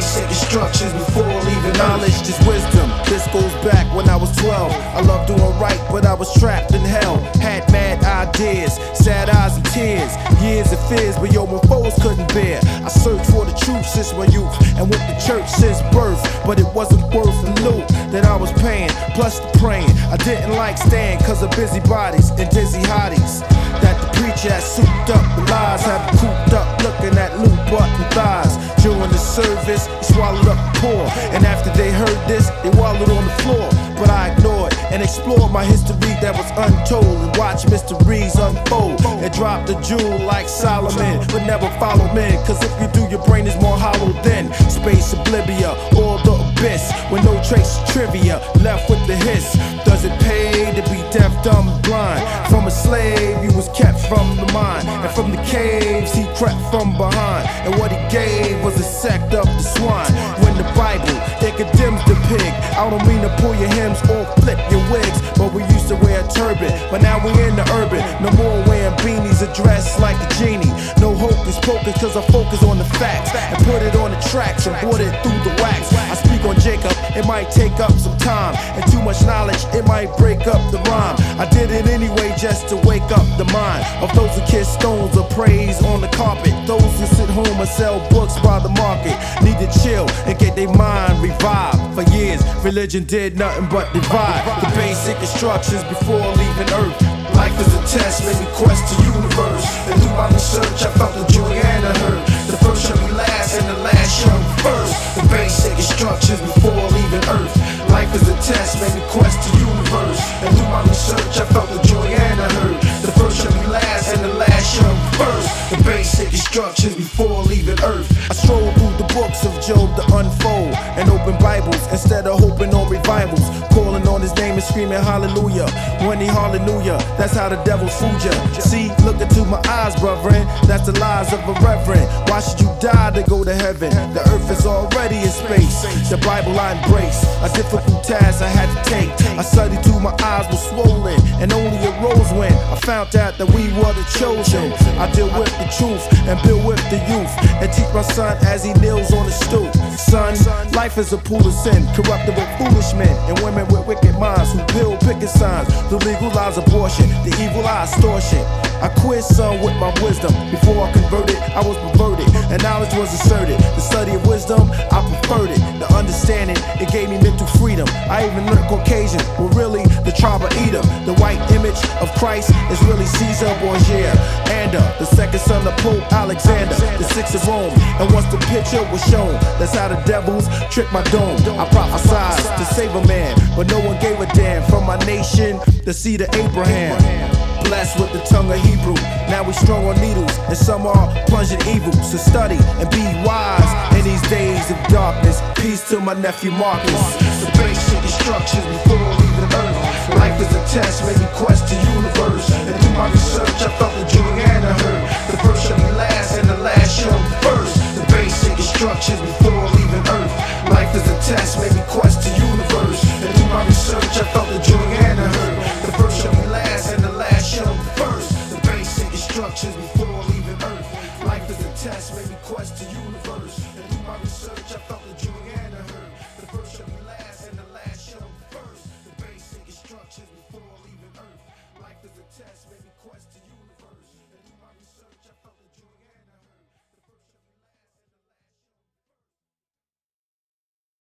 basic instructions before leaving Knowledge is wisdom. This goes back when I was 12. I loved doing right, but I was trapped in hell. Had mad ideas, sad eyes and tears, years of fears, but yo, my foes couldn't bear. I searched for the truth since my youth, and went to church since birth, but it wasn't worth the loot that I was paying, plus the praying. I didn't like staying cause of busybodies and dizzy hotties that the preacher had souped up with lies, had me cooped up looking at loot button thighs. During the service, he swallowed up the poor, and after they heard this, they wallowed on the floor. But I ignored and explored my history that was untold, and watched mysteries unfold, and dropped a jewel like Solomon, but never follow men, cause if you do, your brain is more hollow than space oblivia or the abyss, with no trace of trivia left with the hiss. Does it pay to be deaf, dumb, and blind? From a slave, he was kept from the mind, and from the caves, he crept from behind, and what he gave was a sect of the swine. When the Bible, it condemns the pig. I don't mean to pull your hems or flip your wigs, but we used to wear a turban, but now we in the urban. No more wearing beanies or dressed like a genie. No hocus pocus, cause I focus on the facts and put it on the tracks and brought it through the wax. I speak on Jacob, it might take up some time, and too much knowledge, it might break up the rhyme. I did it anyway just to wake up the mind of those who kiss stones or praise on the carpet. Those who sit home and sell books by the market need to chill and get their mind revived. For years, religion did nothing but divide. The basic instructions before leaving earth. Life is a test, made me quest the universe, and through my research I felt the joy and the hurt. The first shall be last and the last shall be first. The basic instructions before leaving earth. Life is a test, made me quest the universe, and through my research I felt the joy and the hurt. The first shall be last and the last shall be first. The basic instructions before leaving earth. I stroll through the books of Job to unfold and open Bibles instead of hoping on revivals, calling on his name and screaming hallelujah when he hallelujah. That's how the devil fooled ya. See, look into my eyes, brethren, that's the lies of a reverend. Why should you die to go to heaven? The earth is already in space. The Bible I embrace, a difficult task I had to take. I studied till my eyes were swollen and only arose when I found out that we were the chosen. I deal with the truth and build with the youth, and teach my son as he kneels on the stoop. Son, life is a pool of sin, corrupted with foolish men and women with wicked minds who pill picket signs to legalize abortion, the evil eye extortion. I quit son with my wisdom. Before I converted, I was perverted, and knowledge was asserted. The study of wisdom, I preferred it. The understanding, it gave me mental freedom. I even learned Caucasian were really the tribe of Edom. The white image of Christ is really Caesar Borgia, and the second son of Pope Alexander, the sixth of Rome. And once the picture was shown, that's how the devils tricked my dome. I prophesied to save a man, but no one gave a damn. From my nation, the seed of Abraham, blessed with the tongue of Hebrew. Now we strung on needles, and some are plunged in evil. So study and be wise in these days of darkness. Peace to my nephew Marcus. The basic instructions before leaving earth. Life is a test, made me quest the universe, and through my research I felt the joy and the hurt. The first shall be last and the last shall be first. The basic instructions before leaving